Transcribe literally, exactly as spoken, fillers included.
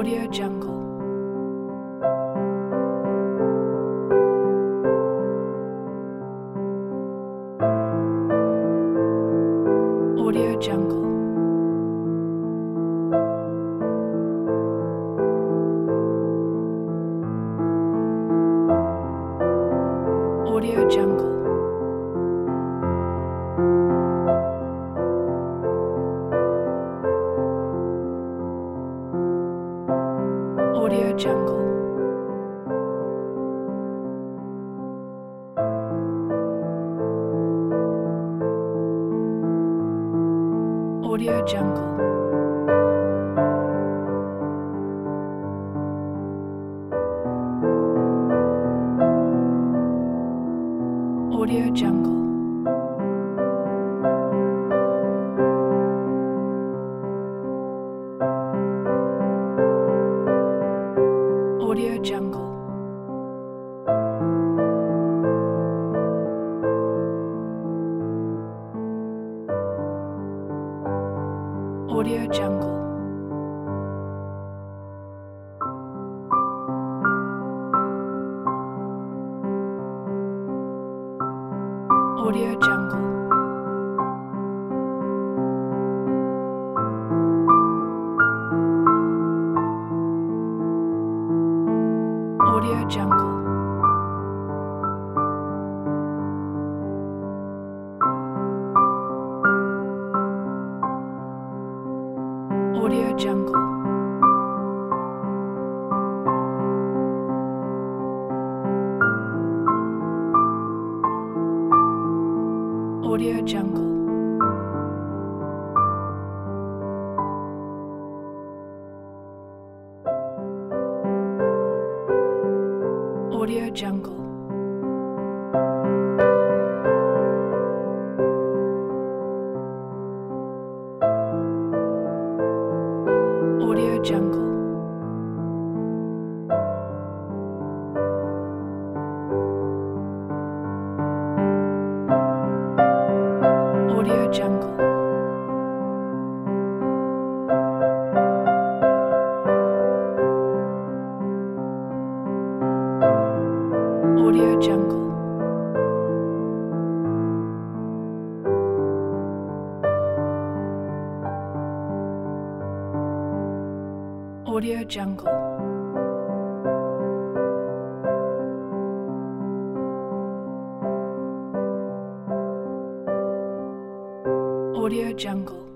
Audio Jungle. Audio Jungle. Audio Jungle. Audio Jungle. Audio Jungle. Audio Jungle. Audio Jungle. Audio Jungle. Audio Jungle. Audio Jungle. Audio Jungle. Audio Jungle. Audio Jungle. Audio Jungle. Audio Jungle. Audio Jungle. Audio Jungle. Audio Jungle.